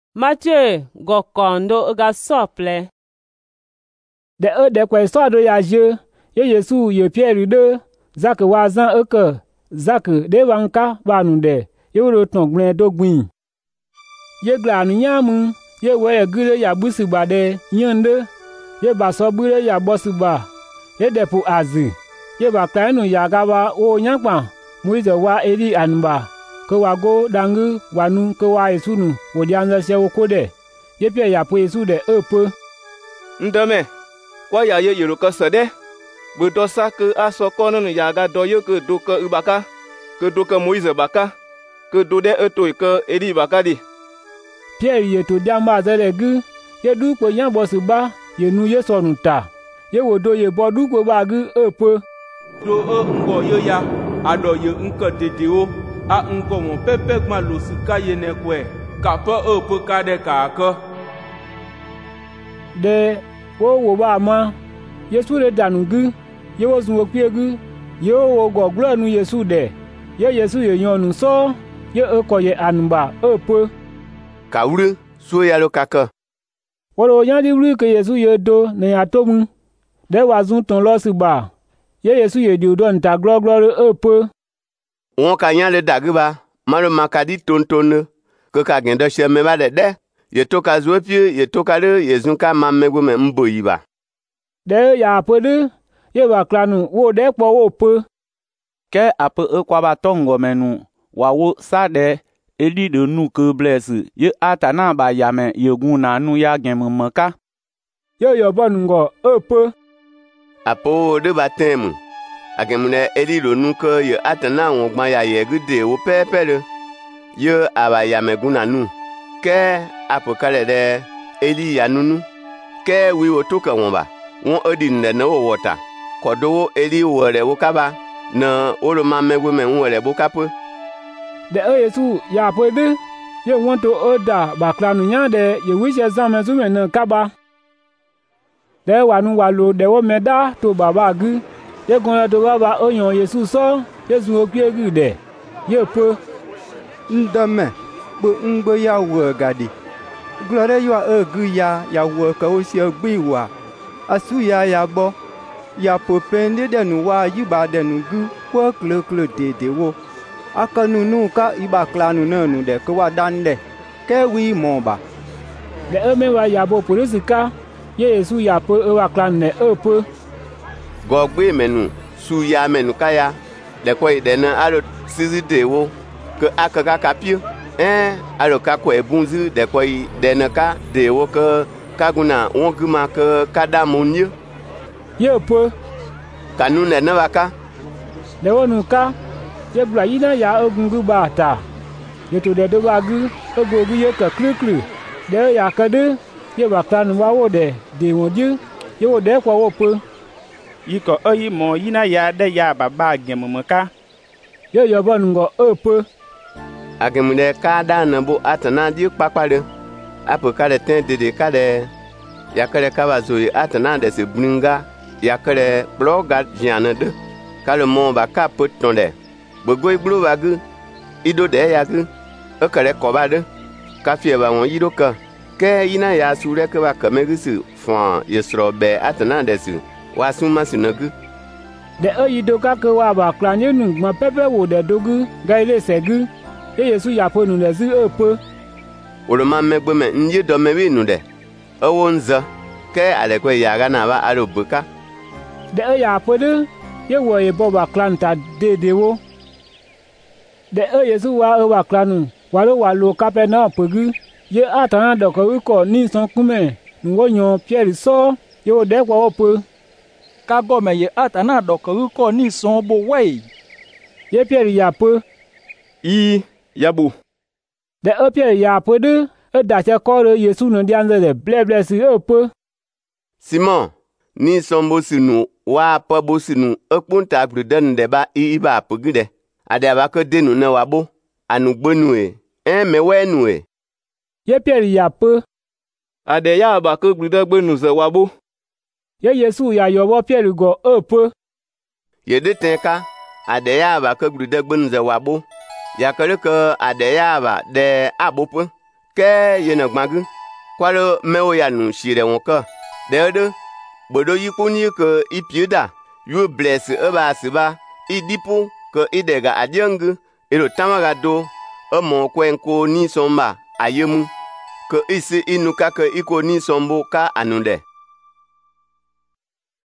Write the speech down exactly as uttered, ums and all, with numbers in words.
Mathieu go kondo ga sople. De e de kwa so do ya je, ye Yesu ye Pierre de, Zak wa zan e ke, Zak de wanka ba nu de, ye wo ton glen do gbin. Ye gla nu nyamu, ye we ye gure ya busi ba de yende, ye ba so bure ya bosi ba, ye de pu azi, ye ba kla nu ya ga wa o nyakpa, Moise wa eri anba, ke wa go dangu wanu ke wa Yesu nu, wo dianze se wo kode, ye Pierre ya pu Yesu de e pe. Ndame, kwa ya ye yero ka sade, bu dosa ke aso kono nu ya ga do ye ke do ke ubaka, ke do ke Moise baka, ke do de eto ke eri baka di. Pierre ye to diamba zele gu, ye du ko yan bosi ba, ye nu ye sonu ta, ye wo do ye bo du ko ba gu e pe. Do e ngo ye ya, ado ye nko dede o, a ngo mon pepe gma lo sika ye ne kwe, ka pe e pe ka de ka ke. De wo wo ba ma, Yesu le danu gu, ye wo sun wo pie gu, ye wo go glo nu Yesu de, ye Yesu ye yon nu so, ye e ko ye anba e pe. Ka wure so ya lo kaka. Woro yan di wuri ke Yesu ye do ne atomu, de wa zun ton lo si ba, ye Yesu ye di odon ta glo glo e pe. Won ka yan le dagiba, maro makadi tontone, ke ka gen do she me ba de de, ye to ka zo pie, ye to ka le ye zun ka mamego me mbo yiba. De ya pe de, ye wa klanu wo de po wo pe. Ke ape e kwa ba tongo menu, wa wo sa de Eli de nu ke blesse, ye atana ba yame ye guna nu ya gen mmeka. Ye yo bon ngo e pe. Apo de batem. Agemune Eli lo nu ke ye atana won gba ya ye gude wo pepele. Ye aba yame guna nu. Ke apo kale de Eli ya nunu. Ke wi wo to ka won ba. Won odin de no wota. Kodo Eli wo re wo kaba. Na o lo ma megwe me won re bo kapo. De e Yesu ya pe de, ye won to o da ba klanu nya de ye wi se zan me zume na kaba. De wa nu wa lo de wo me da to baba gu, ye gon to baba o yan Yesu so, ye zun o pie gu de, ye pe. Ndame, bo ngbo ya wo gadi. Glore yo e gu ya ya wo ka o se gbi wa. Asu ya ya bo. Ya popende de nu wa yi ba de nu gu, ko klo klo de de wo. Aka nunu ka iba klanu nanu de ke wa dan de ke wi mo ba de e me wa ya bo polisi ka ye Yesu ya pe e wa klanu ne e pe go gbe menu su ya menu ka ya de ko de na aro sizi de wo ke aka ka kapio eh aro ka ko ebunzi de ko de na ka de wo ke kaguna won guma ke kadamonye ye pe kanu ne na waka de wonu ka ye bla yina ya ogungu ba ta ye to de do ba gu ogogu ye ka klikli de ya ka de ye ba klanu wa wo de de won ju ye wo de kwa wo pe yi ko oyi mo yina ya de ya baba gen mmeka. Ye yo bon ngo e pe agemune ka da na bo atana di papare apo ka de ten de de ka de ya kare ka ba zo atana de se bringa ya kare bloga jiana de ka le mo ba ka pot ton de gbogbo igbro ba gu ido de ya gu e kare ko ba de ka fie ba won yido ka ke yina ya sure ke ba ka megisu fon yesro be atana de su wa suma sinagu de e yido ka ke wa ba klanye nu gma pepe wo de dogu ga ile segu ye Yesu ya po nu de zu e pe o lo ma megbe me nyi do me wi nu de e wo nza ke ale ko ya ga na ba aro buka de e ya po de ye wo ye bo ba klanta de de wo de e Yesu wa e wa klanu wa lo wa lo kape na pegu ye atana do ko ko ni son kume nu wo yan Pierre so ye wo de kwa wo pe ka go me ye atana do ko ko ni son bo we ye Pierre ya pe I yabu de e Pierre ya pe de e da che ko re Yesu no dianze de ble ble si e pe Simon ni son bo sinu wa pa bo sinu e punta gruden de ba I ba pugide ade ba ko denu na wabo anugbonu e en me wenu e ye Pierre ya pe ade ya ba ko gbude gbenu ze wabo ye Yesu ya yo bo Pierre go e pe ye de tenka ade ya ba ko gbude gbenu ze wabo ya kare ko ade ya ba de abopo ke ye na gbagu kwaro mewo ya nu shire wonka de de bodo yikuni ke ipiuda yu bless eba siba idipu ke idega adyangu ero tamaga do amo kwenko ni somba ayemu ke isi inuka ke iko ni sombo ka anude